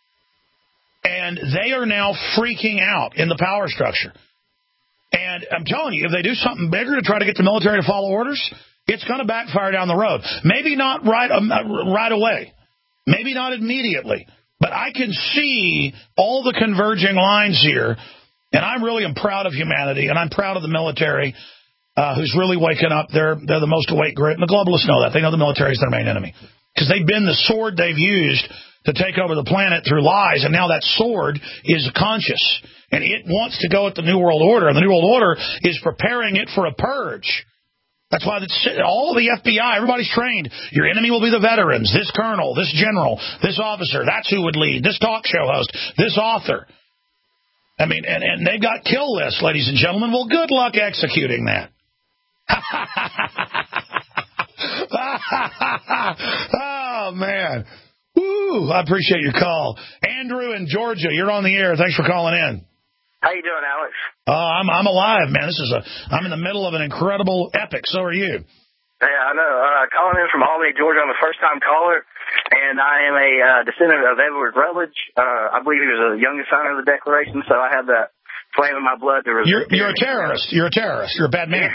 And they are now freaking out in the power structure. And I'm telling you, if they do something bigger to try to get the military to follow orders, it's going to backfire down the road. Maybe not right away. Maybe not immediately. But I can see all the converging lines here, and I really am proud of humanity, and I'm proud of the military who's really waking up. They're the most awake group, and the globalists know that. They know the military is their main enemy because they've been the sword they've used to take over the planet through lies, and now that sword is conscious, and it wants to go at the New World Order, and the New World Order is preparing it for a purge. That's why all the FBI, everybody's trained. Your enemy will be the veterans, this colonel, this general, this officer. That's who would lead, this talk show host, this author. I mean, and they've got kill lists, ladies and gentlemen. Well, good luck executing that. Oh, man. Woo, I appreciate your call. Andrew in Georgia, you're on the air. Thanks for calling in. How you doing, Alex? I'm alive, man. I'm in the middle of an incredible epic. So are you. Yeah, I know. Calling in from Albany, Georgia. I'm a first-time caller, and I am a descendant of Edward Rutledge. I believe he was the youngest signer of the Declaration, so I have that flame in my blood. You're a terrorist. You're a terrorist. You're a bad man.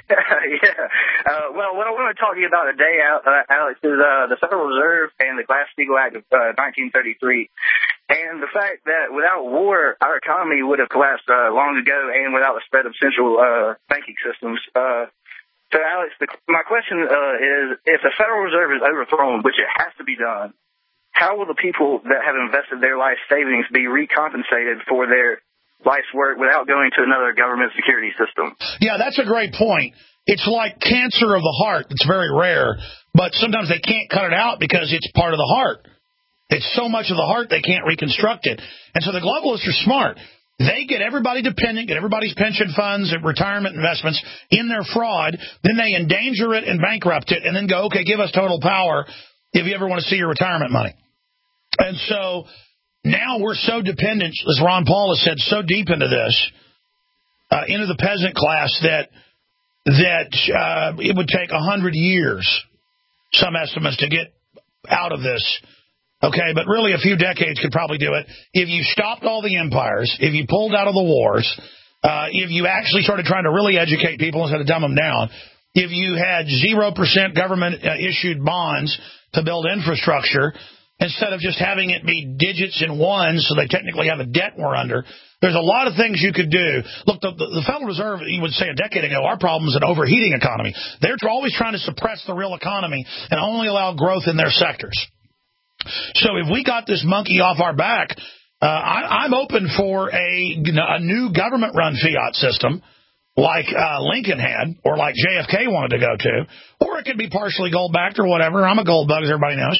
Yeah. Well, what I want to talk to you about today, Alex, is the Federal Reserve and the Glass-Steagall Act of 1933. And the fact that without war, our economy would have collapsed long ago, and without the spread of central banking systems. So, Alex, my question is, if the Federal Reserve is overthrown, which it has to be done, how will the people that have invested their life savings be recompensated for their life's work without going to another government security system? Yeah, that's a great point. It's like cancer of the heart. It's very rare, but sometimes they can't cut it out because it's part of the heart. It's so much of the heart they can't reconstruct it. And so the globalists are smart. They get everybody dependent, get everybody's pension funds and retirement investments in their fraud. Then they endanger it and bankrupt it and then go, okay, give us total power if you ever want to see your retirement money. And so now we're so dependent, as Ron Paul has said, so deep into this, into the peasant class that it would take 100 years, some estimates, to get out of this. Okay, but really a few decades could probably do it. If you stopped all the empires, if you pulled out of the wars, if you actually started trying to really educate people instead of dumb them down, if you had 0% government-issued bonds to build infrastructure, instead of just having it be digits and ones so they technically have a debt we're under, there's a lot of things you could do. Look, the Federal Reserve, you would say a decade ago, our problem is an overheating economy. They're always trying to suppress the real economy and only allow growth in their sectors. So if we got this monkey off our back, I'm open for a new government-run fiat system like Lincoln had or like JFK wanted to go to, or it could be partially gold-backed or whatever. I'm a gold bug, as everybody knows.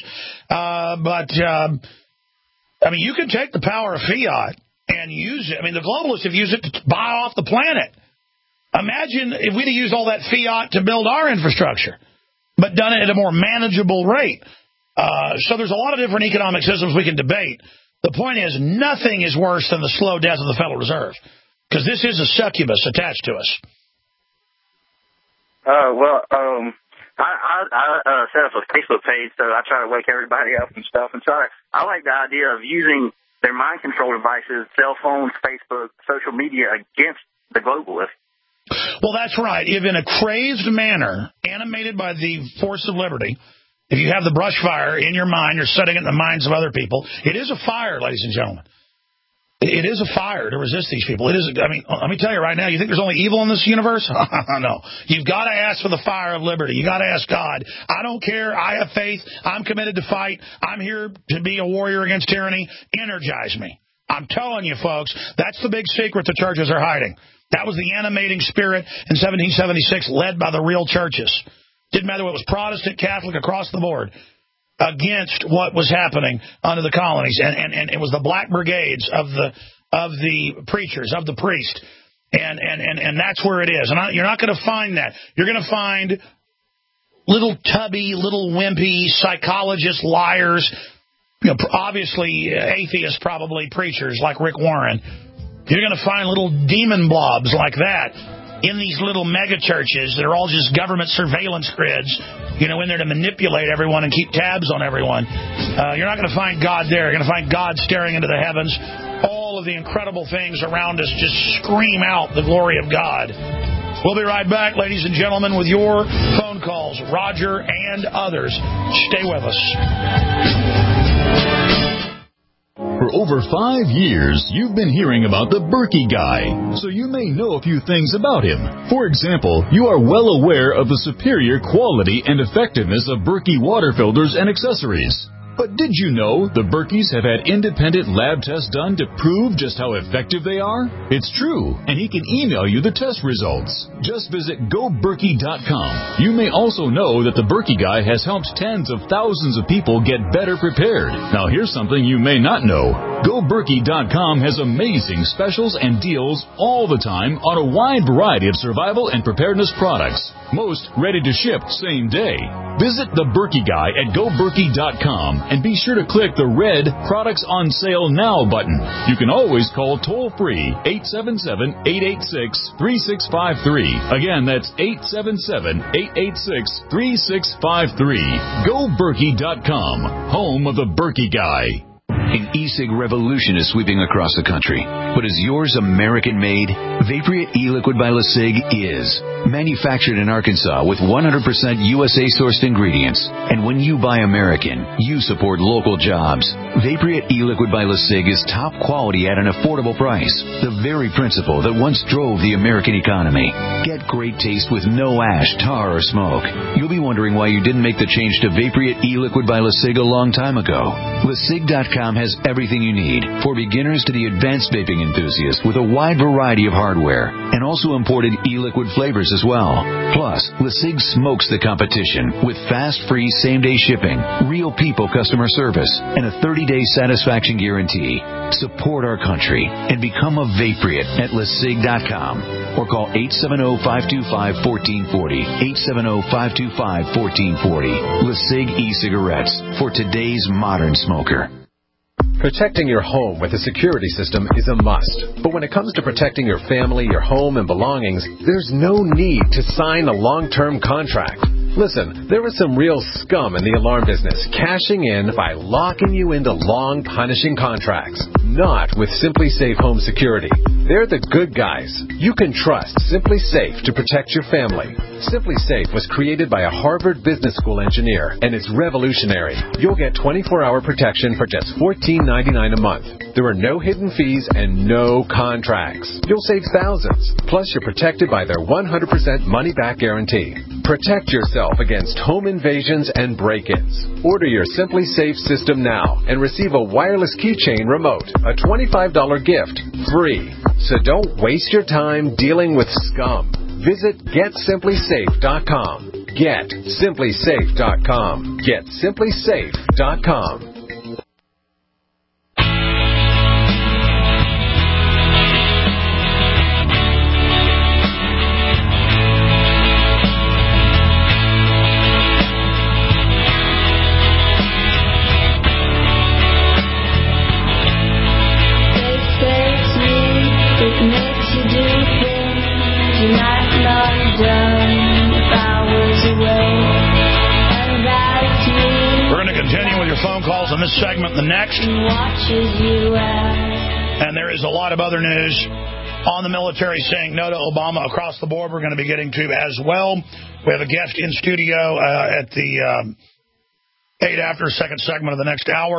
I mean, you can take the power of fiat and use it. I mean, the globalists have used it to buy off the planet. Imagine if we'd have used all that fiat to build our infrastructure, but done it at a more manageable rate. So there's a lot of different economic systems we can debate. The point is, nothing is worse than the slow death of the Federal Reserve, because this is a succubus attached to us. I set up a Facebook page, so I try to wake everybody up and stuff. And so I like the idea of using their mind control devices, cell phones, Facebook, social media against the globalists. Well, that's right. If in a crazed manner, animated by the force of liberty, if you have the brush fire in your mind, you're setting it in the minds of other people. It is a fire, ladies and gentlemen. It is a fire to resist these people. It is. I mean, let me tell you right now, you think there's only evil in this universe? No. You've got to ask for the fire of liberty. You've got to ask God. I don't care. I have faith. I'm committed to fight. I'm here to be a warrior against tyranny. Energize me. I'm telling you, folks, that's the big secret the churches are hiding. That was the animating spirit in 1776 led by the real churches. Didn't matter whether it was Protestant, Catholic, across the board, against what was happening under the colonies, and it was the black brigades of the preachers, of the priest, and that's where it is. And you're not going to find that. You're going to find little tubby, little wimpy psychologists, liars, obviously atheists, probably preachers like Rick Warren. You're going to find little demon blobs like that in these little mega churches that are all just government surveillance grids, in there to manipulate everyone and keep tabs on everyone. You're not going to find God there. You're going to find God staring into the heavens. All of the incredible things around us just scream out the glory of God. We'll be right back, ladies and gentlemen, with your phone calls. Roger and others. Stay with us. For over 5 years, you've been hearing about the Berkey Guy, so you may know a few things about him. For example, you are well aware of the superior quality and effectiveness of Berkey water filters and accessories. But did you know the Berkeys have had independent lab tests done to prove just how effective they are? It's true, and he can email you the test results. Just visit GoBerkey.com. You may also know that the Berkey Guy has helped tens of thousands of people get better prepared. Now here's something you may not know. GoBerkey.com has amazing specials and deals all the time on a wide variety of survival and preparedness products. Most ready to ship same day. Visit the Berkey Guy at GoBerkey.com and be sure to click the red Products on Sale Now button. You can always call toll-free 877-886-3653. Again, that's 877-886-3653. GoBerkey.com, home of the Berkey Guy. An e-cig revolution is sweeping across the country. But is yours American-made? Vaporia e-liquid by LeSig is. Manufactured in Arkansas with 100% USA-sourced ingredients. And when you buy American, you support local jobs. Vaporia e-liquid by LeSig is top quality at an affordable price. The very principle that once drove the American economy. Get great taste with no ash, tar, or smoke. You'll be wondering why you didn't make the change to Vaporia e-liquid by LeSig a long time ago. LeSig.com has everything you need, for beginners to the advanced vaping enthusiast, with a wide variety of hardware, and also imported e-liquid flavors as well. Plus, LeSig smokes the competition with fast, free, same-day shipping, real people customer service, and a 30-day satisfaction guarantee. Support our country and become a Vapriot at LeSig.com or call 870-525-1440, 870-525-1440. LeSig e-cigarettes for today's modern smoker. Protecting your home with a security system is a must. But when it comes to protecting your family, your home, and belongings, there's no need to sign a long-term contract. Listen, there is some real scum in the alarm business, cashing in by locking you into long, punishing contracts. Not with Simply Safe Home Security. They're the good guys. You can trust Simply Safe to protect your family. Simply Safe was created by a Harvard Business School engineer, and it's revolutionary. You'll get 24-hour protection for just $14.99 a month. There are no hidden fees and no contracts. You'll save thousands. Plus, you're protected by their 100% money-back guarantee. Protect yourself against home invasions and break-ins. Order your Simply Safe system now and receive a wireless keychain remote, a $25 gift, free. So don't waste your time dealing with scum. Visit GetSimplySafe.com. GetSimplySafe.com. GetSimplySafe.com. Done if I was away, and that phone calls in this segment and the next. And there is a lot of other news on the military saying no to Obama across the board we're going to be getting to as well. We have a guest in studio at the 8 after second segment of the next hour.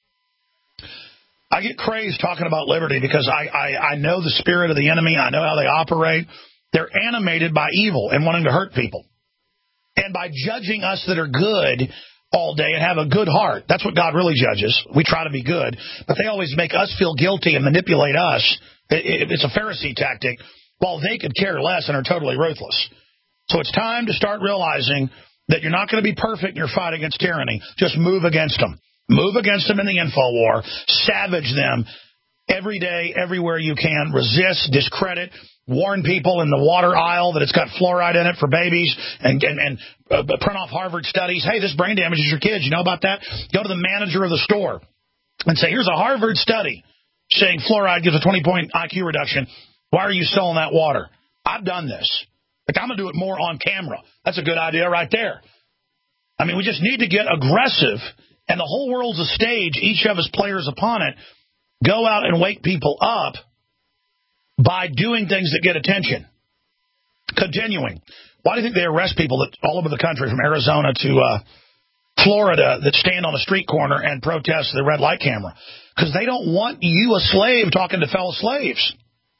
I get crazed talking about liberty because I know the spirit of the enemy. I know how they operate. They're animated by evil and wanting to hurt people. And by judging us that are good all day and have a good heart. That's what God really judges. We try to be good. But they always make us feel guilty and manipulate us. It's a Pharisee tactic, while they could care less and are totally ruthless. So it's time to start realizing that you're not going to be perfect in your fight against tyranny. Just move against them. Move against them in the info war. Savage them every day, everywhere you can. Resist, discredit, warn people in the water aisle that it's got fluoride in it for babies, and print off Harvard studies. Hey, this brain damages your kids. You know about that? Go to the manager of the store and say, here's a Harvard study saying fluoride gives a 20-point IQ reduction. Why are you selling that water? I've done this. Like, I'm going to do it more on camera. That's a good idea right there. I mean, we just need to get aggressive, and the whole world's a stage. Each of us players upon it. Go out and wake people up by doing things that get attention. Continuing. Why do you think they arrest people that all over the country, from Arizona to Florida, that stand on a street corner and protest the red light camera? Because they don't want you, a slave, talking to fellow slaves.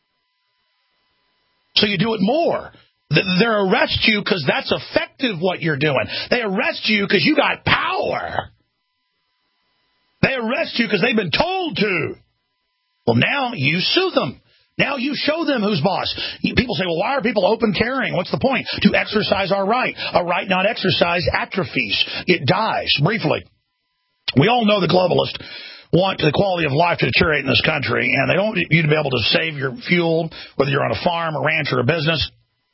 So you do it more. They arrest you because that's effective what you're doing. They arrest you because you got power. They arrest you because they've been told to. Well, now you sue them. Now you show them who's boss. People say, well, why are people open carrying? What's the point? To exercise our right. A right not exercised atrophies. It dies briefly. We all know the globalists want the quality of life to deteriorate in this country, and they don't want you to be able to save your fuel, whether you're on a farm, a ranch, or a business.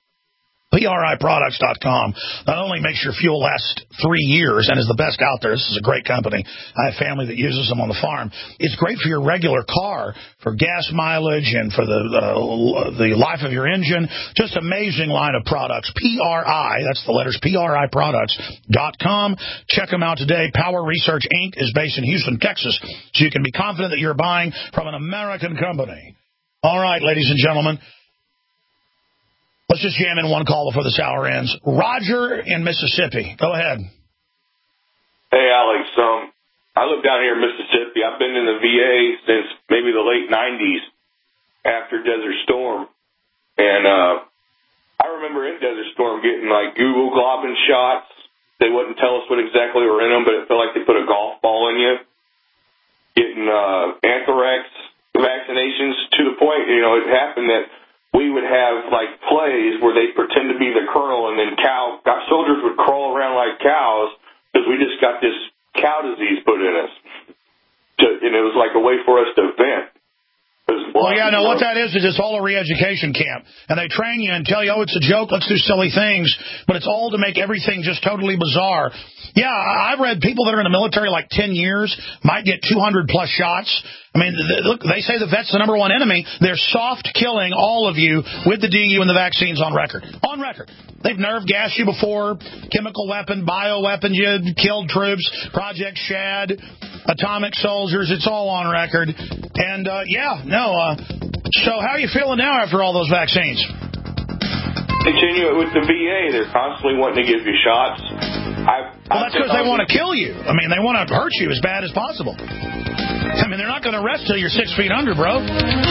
PRIproducts.com not only makes your fuel last 3 years and is the best out there. This is a great company. I have family that uses them on the farm. It's great for your regular car, for gas mileage and for the life of your engine. Just amazing line of products. PRI, that's the letters, PRIproducts.com. Check them out today. Power Research Inc. is based in Houston, Texas, so you can be confident that you're buying from an American company. All right, ladies and gentlemen. Let's just jam in one call before this hour ends. Roger in Mississippi. Go ahead. Hey, Alex. I live down here in Mississippi. I've been in the VA since maybe the late 90s after Desert Storm. And I remember in Desert Storm getting, like, Google globin shots. They wouldn't tell us what exactly were in them, but it felt like they put a golf ball in you. Getting anthrax vaccinations to the point, it happened that we would have, like, plays where they pretend to be the colonel, and then soldiers would crawl around like cows because we just got this cow disease put in us. And it was like a way for us to vent. Well, yeah, no, what that is it's all a re-education camp. And they train you and tell you, oh, it's a joke, let's do silly things. But it's all to make everything just totally bizarre. Yeah, I've read people that are in the military like 10 years might get 200-plus shots. I mean, look, they say the vet's the number one enemy. They're soft killing all of you with the DU and the vaccines on record. On record. They've nerve gassed you before, chemical weapon, bioweapon, you killed troops, Project Shad, atomic soldiers. It's all on record. And, so how are you feeling now after all those vaccines? Continue it with the VA. They're constantly wanting to give you shots. Well, that's because they want to kill you. I mean, they want to hurt you as bad as possible. I mean, they're not going to arrest till you're 6 feet under, bro.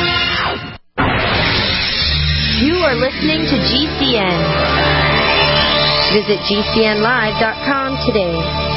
You are listening to GCN. Visit GCNlive.com today.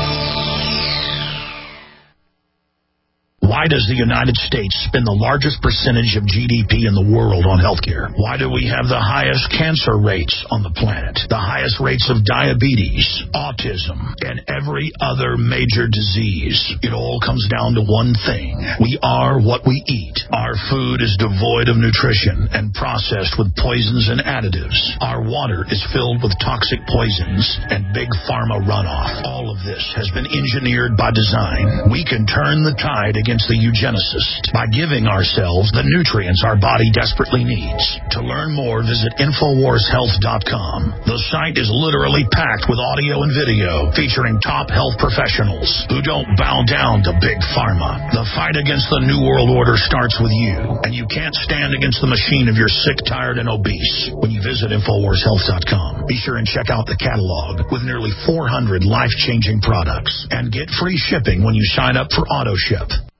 Why does the United States spend the largest percentage of GDP in the world on healthcare? Why do we have the highest cancer rates on the planet, the highest rates of diabetes, autism, and every other major disease? It all comes down to one thing. We are what we eat. Our food is devoid of nutrition and processed with poisons and additives. Our water is filled with toxic poisons and big pharma runoff. All of this has been engineered by design. We can turn the tide against against the eugenicist by giving ourselves the nutrients our body desperately needs. To learn more, visit InfoWarsHealth.com. The site is literally packed with audio and video featuring top health professionals who don't bow down to Big Pharma. The fight against the New World Order starts with you, and you can't stand against the machine if you're sick, tired, and obese when you visit InfoWarsHealth.com. Be sure and check out the catalog with nearly 400 life-changing products and get free shipping when you sign up for AutoShip.